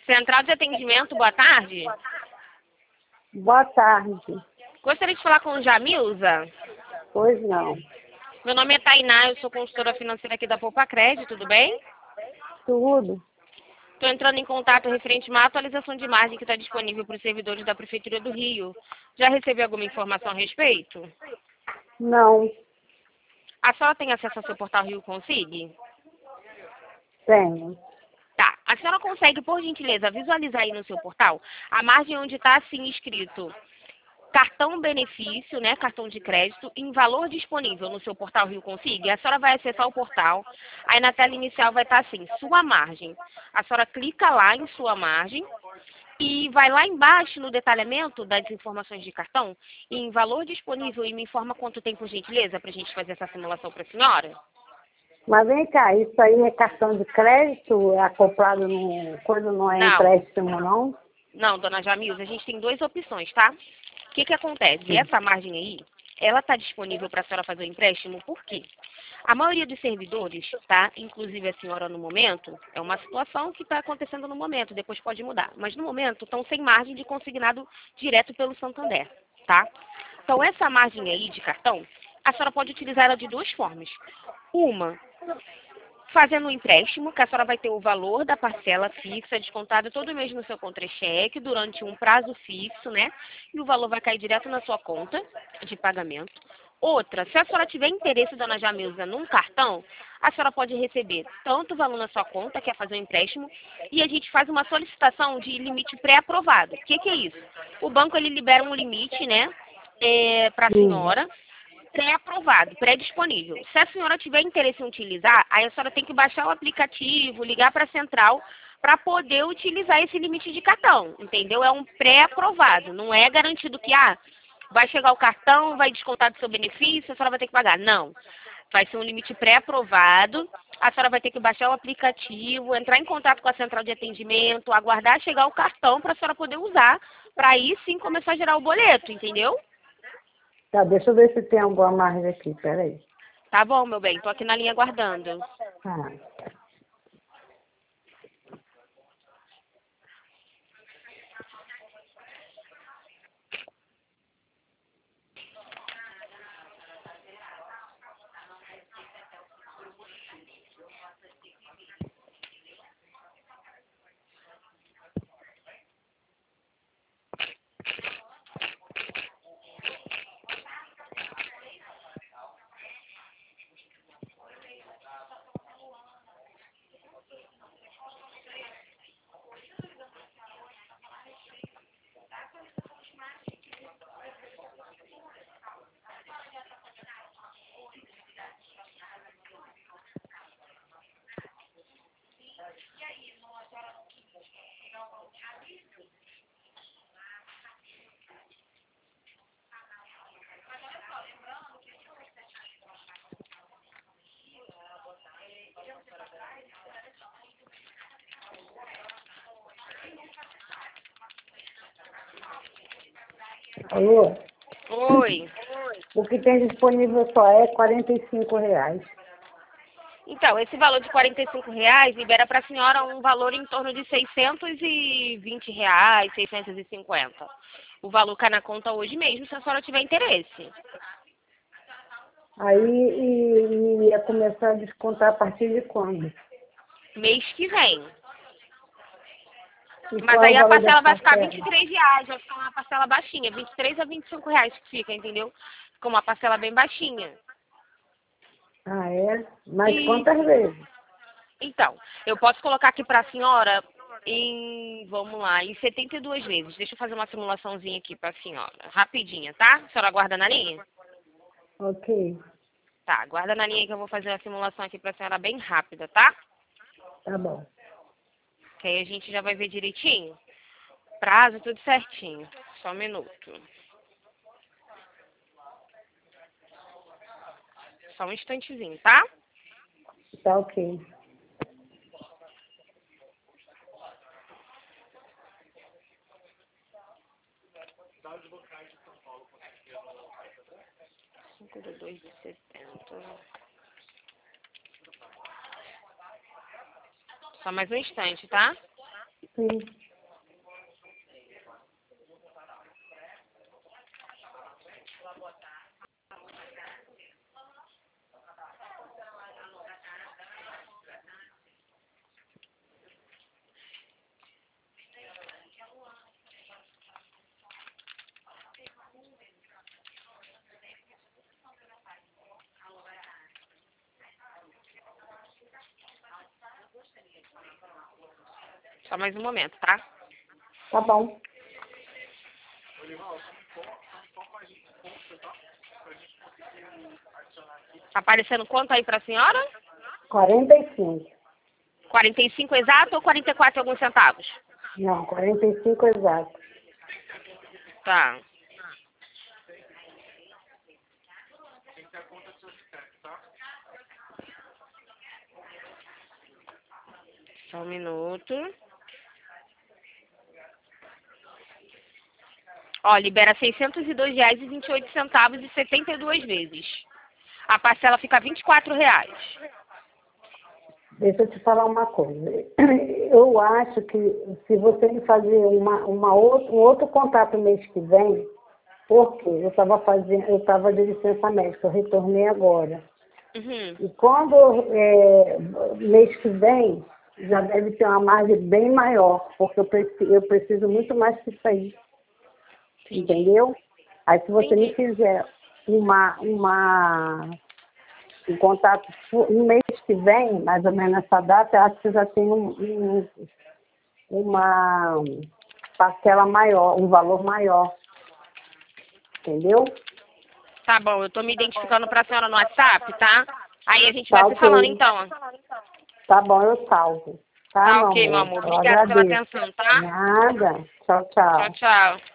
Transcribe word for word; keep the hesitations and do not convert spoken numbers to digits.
Central de atendimento, boa tarde. Boa tarde. Gostaria de falar com o Jamilza. Pois não. Meu nome é Tainá, eu sou consultora financeira aqui da Poupa Crédito, tudo bem? Tudo. Estou entrando em contato referente a uma atualização de margem que está disponível para os servidores da Prefeitura do Rio. Já recebeu alguma informação a respeito? Não. A senhora tem acesso ao seu portal Rio Consigne? Tenho. Tá. A senhora consegue, por gentileza, visualizar aí no seu portal a margem onde está assim escrito cartão benefício, né, cartão de crédito, em valor disponível no seu portal Rio Consigne? A senhora vai acessar o portal, aí na tela inicial vai estar assim, sua margem. A senhora clica lá em sua margem e vai lá embaixo no detalhamento das informações de cartão, em valor disponível, e me informa quanto tem, por gentileza, para a gente fazer essa simulação para a senhora? Mas vem cá, isso aí é cartão de crédito, é acoplado no... quando não é Não. empréstimo, não? Não, dona Jamilza, a gente tem duas opções, tá? O que que acontece? Sim. Essa margem aí, ela está disponível para a senhora fazer o empréstimo, por quê? A maioria dos servidores, tá? Inclusive a senhora no momento, é uma situação que está acontecendo no momento, depois pode mudar. Mas no momento estão sem margem de consignado direto pelo Santander, tá? Então essa margem aí de cartão, a senhora pode utilizar ela de duas formas. Uma, fazendo um empréstimo, que a senhora vai ter o valor da parcela fixa descontado todo mês no seu contra-cheque durante um prazo fixo, né? E o valor vai cair direto na sua conta de pagamento. Outra, se a senhora tiver interesse, dona Jamilza, num cartão, a senhora pode receber tanto o valor na sua conta, que é fazer um empréstimo, e a gente faz uma solicitação de limite pré-aprovado. O que que é isso? O banco, ele libera um limite, né, é, para a Sim. senhora, pré-aprovado, pré-disponível. Se a senhora tiver interesse em utilizar, aí a senhora tem que baixar o aplicativo, ligar para a central, para poder utilizar esse limite de cartão, entendeu? É um pré-aprovado, não é garantido que, ah, vai chegar o cartão, vai descontar do seu benefício, a senhora vai ter que pagar. Não. Vai ser um limite pré-aprovado, a senhora vai ter que baixar o aplicativo, entrar em contato com a central de atendimento, aguardar chegar o cartão para a senhora poder usar, para aí sim começar a gerar o boleto, entendeu? Tá, deixa eu ver se tem alguma margem aqui, peraí. Tá bom, meu bem, tô aqui na linha aguardando. Ah. Alô? Oi. O que tem disponível só é quarenta e cinco reais. Então, esse valor de quarenta e cinco reais libera para a senhora um valor em torno de seiscentos e vinte reais, seiscentos e cinquenta. O valor cai na conta hoje mesmo, se a senhora tiver interesse. Aí e, e ia começar a descontar a partir de quando? Mês que vem. E Mas qual é aí o a valor parcela das vai ficar parcelas? vinte e três reais, vai ficar uma parcela baixinha, vinte e três a vinte e cinco reais que fica, entendeu? Fica uma parcela bem baixinha. Ah, é? Mas quantas Isso. vezes? Então, eu posso colocar aqui para a senhora em, vamos lá, em setenta e duas vezes. Deixa eu fazer uma simulaçãozinha aqui para a senhora. Rapidinha, tá? A senhora aguarda na linha? Ok, Tá, aguarda na linha que eu vou fazer uma simulação aqui para a senhora bem rápida, tá? tá bom. Que aí a gente já vai ver direitinho. Prazo, tudo certinho. Só um minuto. Só um instantezinho, tá? Tá ok. cinco de dois de setenta. Só mais um instante, tá? Sim. Só mais um momento, tá? Tá bom. Tá aparecendo quanto aí pra senhora? quarenta e cinco. quarenta e cinco exato ou quarenta e quatro e alguns centavos? Não, quarenta e cinco exato. Tá. Só um minuto. Ó, libera seiscentos e dois reais e vinte e oito centavos e setenta e duas vezes. A parcela fica vinte e quatro reais. Deixa eu te falar uma coisa. Eu acho que se você me fazer uma, uma outro, um outro contato mês que vem, porque eu estava fazendo, eu estava de licença médica, eu retornei agora. Uhum. E quando é, mês que vem, já deve ter uma margem bem maior, porque eu preciso, eu preciso muito mais que isso aí. Entendi. Entendeu? Aí se você Entendi. me fizer uma, uma, um contato no mês que vem, mais ou menos nessa data, eu acho que já tem um, um, uma parcela maior, um valor maior. Entendeu? Tá bom, eu tô me identificando pra senhora no WhatsApp, tá? Aí a gente Tá vai se ok. falando então. Tá bom, eu salvo. Tá, Tá meu ok, meu amor? amor. Eu Obrigada pela agradeço. atenção, tá? Nada. Tchau, Tchau, tchau. tchau.